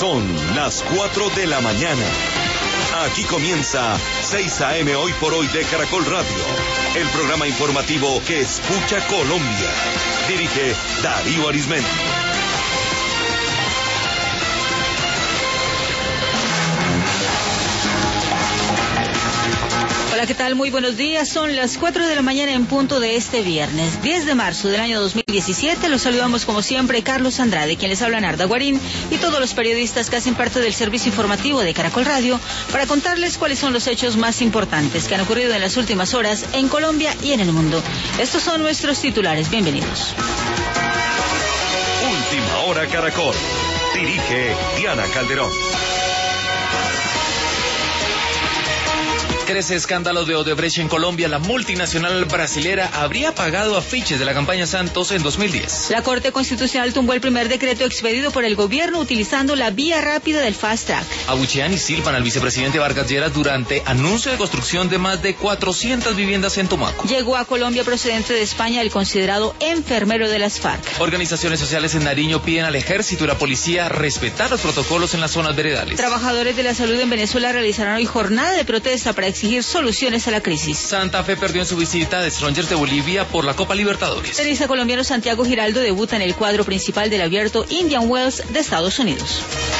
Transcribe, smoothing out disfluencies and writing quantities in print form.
Son las 4 de la mañana. Aquí comienza 6 a.m. Hoy por Hoy de Caracol Radio, el programa informativo que escucha Colombia. Dirige Darío Arizmendi. Hola, ¿qué tal? Muy buenos días. Son las 4 de la mañana en punto de este viernes, 10 de marzo del año 2017. Los saludamos como siempre Carlos Andrade, quien les habla Narda Guarín, y todos los periodistas que hacen parte del servicio informativo de Caracol Radio para contarles cuáles son los hechos más importantes que han ocurrido en las últimas horas en Colombia y en el mundo. Estos son nuestros titulares. Bienvenidos. Última Hora Caracol. Dirige Diana Calderón. Crece escándalo de Odebrecht en Colombia. La multinacional brasilera habría pagado afiches de la campaña Santos en 2010. La Corte Constitucional tumbó el primer decreto expedido por el gobierno utilizando la vía rápida del Fast Track. Abuchean y silban al vicepresidente Vargas Lleras durante anuncio de construcción de más de 400 viviendas en Tumaco. Llegó a Colombia procedente de España el considerado enfermero de las FARC. Organizaciones sociales en Nariño piden al ejército y la policía respetar los protocolos en las zonas veredales. Trabajadores de la salud en Venezuela realizarán hoy jornada de protesta para exigir soluciones a la crisis. Santa Fe perdió en su visita de Strongers de Bolivia por la Copa Libertadores. Tenista colombiano Santiago Giraldo debuta en el cuadro principal del abierto Indian Wells de Estados Unidos.